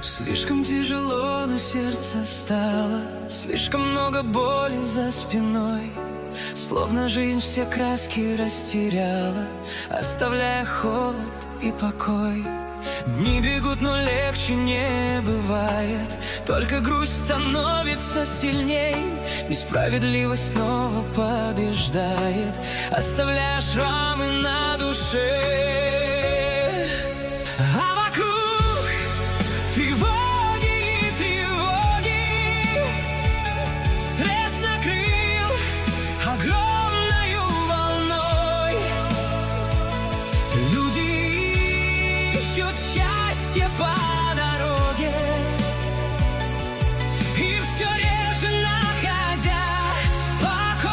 Слишком тяжело на сердце стало, слишком много боли за спиной. Словно жизнь все краски растеряла, оставляя холод и покой. Дни бегут, но легче не бывает, только грусть становится сильней. Несправедливость снова побеждает, оставляя шрамы на душе. А вокруг тревоги и тревоги, стресс накрыл огромною волной. Люди ищут счастье по дороге, и все реже находя покой.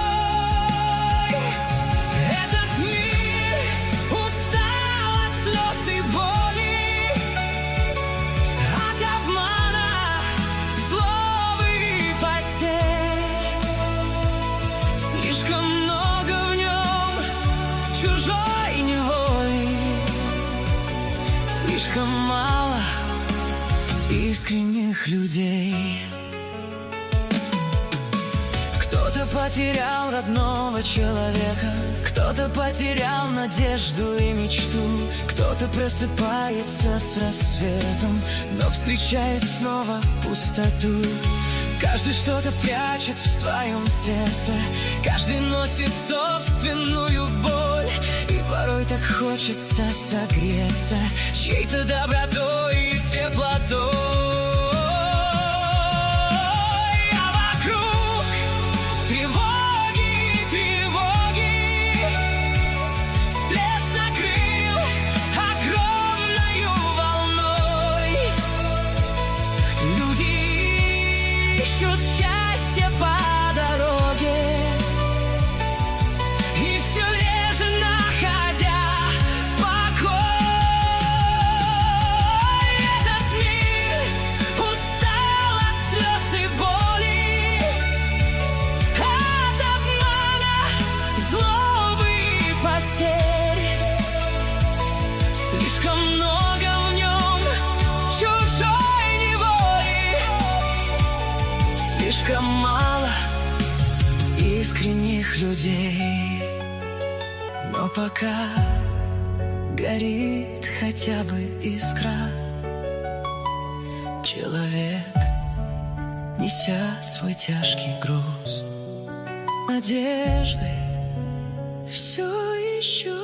Этот мир устал от слез и боли, от обмана, злобы и потерь. Слишком много в нем чужой неволи, слишком мало искренних людей. Кто-то потерял родного человека, кто-то потерял надежду и мечту, кто-то просыпается с рассветом, но встречает снова пустоту. Каждый что-то прячет в своем сердце, каждый носит собственную боль, и порой так хочется согреться чьей-то добротой и теплотой. А вокруг тревоги и тревоги, стресс накрыл огромною волной. Люди ищут счастье по дороге, и все реже находя покой. Этот мир устал от слез и боли, от обмана, злобы и потерь. Слишком много в нем чужой неволи, слишком мало искренних людей. Но пока горит хотя бы искра, человек, неся свой тяжкий груз, надежды все еще